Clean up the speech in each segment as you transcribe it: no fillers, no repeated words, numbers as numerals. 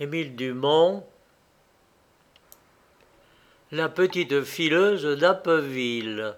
Émile Dumont, la petite fileuse d'Appeville.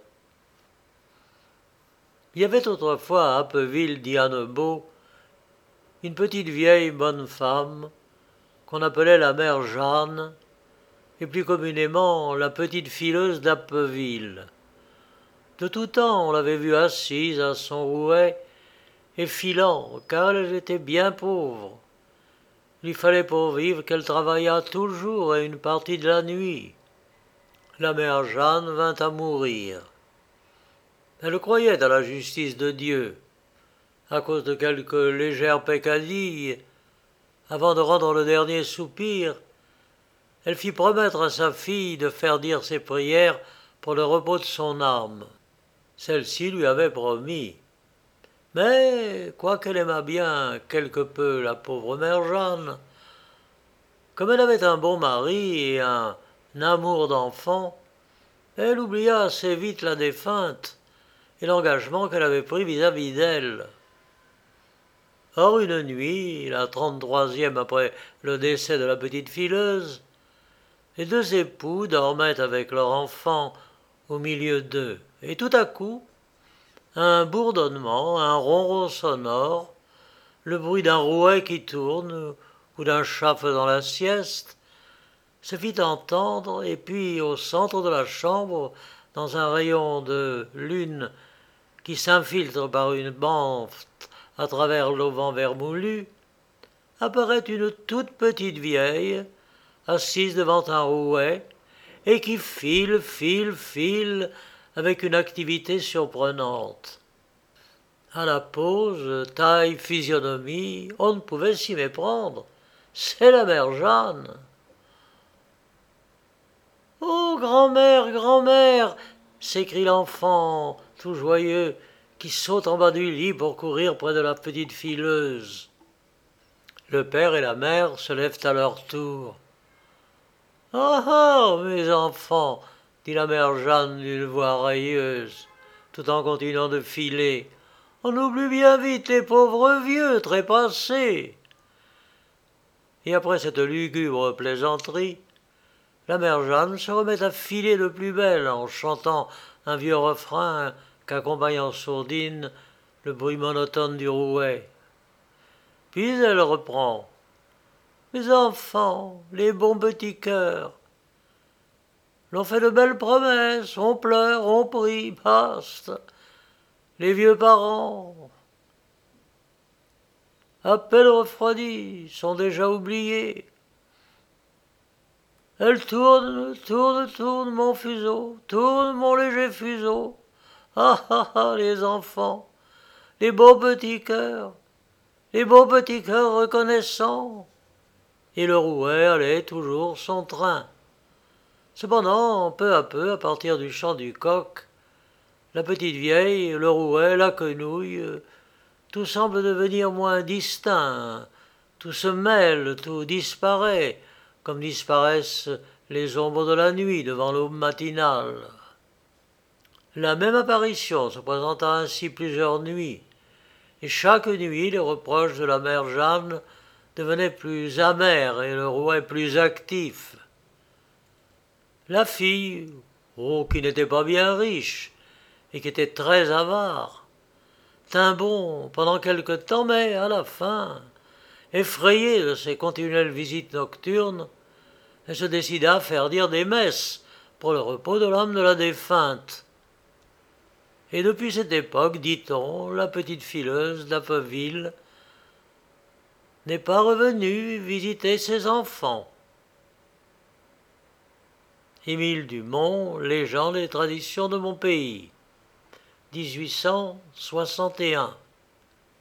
Il y avait autrefois à Appeville, dit Annebault, une petite vieille bonne femme qu'on appelait la mère Jeanne, et plus communément la petite fileuse d'Appeville. De tout temps, on l'avait vue assise à son rouet et filant, car elle était bien pauvre. Il fallait pour vivre qu'elle travaillât toujours et une partie de la nuit. La mère Jeanne vint à mourir. Elle croyait à la justice de Dieu. À cause de quelques légères peccadilles, avant de rendre le dernier soupir, elle fit promettre à sa fille de faire dire ses prières pour le repos de son âme. Celle-ci lui avait promis. Mais, quoiqu'elle aimât bien quelque peu la pauvre mère Jeanne, comme elle avait un bon mari et un amour d'enfant, elle oublia assez vite la défunte et l'engagement qu'elle avait pris vis-à-vis d'elle. Or, une nuit, la 33e après le décès de la petite fileuse, les deux époux dormaient avec leur enfant au milieu d'eux, et tout à coup, un bourdonnement, un ronron sonore, le bruit d'un rouet qui tourne ou d'un chat faisant la sieste, se fit entendre, et puis au centre de la chambre, dans un rayon de lune qui s'infiltre par une bande à travers l'auvent vermoulu, apparaît une toute petite vieille, assise devant un rouet, et qui file, avec une activité surprenante. À la pose, taille, physionomie, on ne pouvait s'y méprendre. C'est la mère Jeanne. « Oh, grand-mère !» s'écrie l'enfant, tout joyeux, qui saute en bas du lit pour courir près de la petite fileuse. Le père et la mère se lèvent à leur tour. « Ah ah, mes enfants !» dit la mère Jeanne d'une voix railleuse, tout en continuant de filer. « On oublie bien vite les pauvres vieux trépassés !» Et après cette lugubre plaisanterie, la mère Jeanne se remet à filer de plus belle en chantant un vieux refrain qu'accompagne en sourdine le bruit monotone du rouet. Puis elle reprend. « Mes enfants, les bons petits cœurs, l'on fait de belles promesses, on pleure, on prie, basta. Les vieux parents, à peine refroidis, sont déjà oubliés. Elle tourne, mon fuseau, tourne mon léger fuseau. Ah ah ah, les enfants, les beaux petits cœurs reconnaissants. » Et le rouet allait toujours son train. Cependant, peu à peu, à partir du chant du coq, la petite vieille, le rouet, la quenouille, tout semble devenir moins distinct, tout se mêle, tout disparaît, comme disparaissent les ombres de la nuit devant l'aube matinale. La même apparition se présenta ainsi plusieurs nuits, et chaque nuit les reproches de la mère Jeanne devenaient plus amers et le rouet plus actif. La fille, qui n'était pas bien riche et qui était très avare, tint bon pendant quelque temps, mais à la fin, effrayée de ces continuelles visites nocturnes, elle se décida à faire dire des messes pour le repos de l'âme de la défunte. Et depuis cette époque, dit-on, la petite fileuse d'Appeville n'est pas revenue visiter ses enfants. Émile Dumont, Légendes et traditions de mon pays, 1861.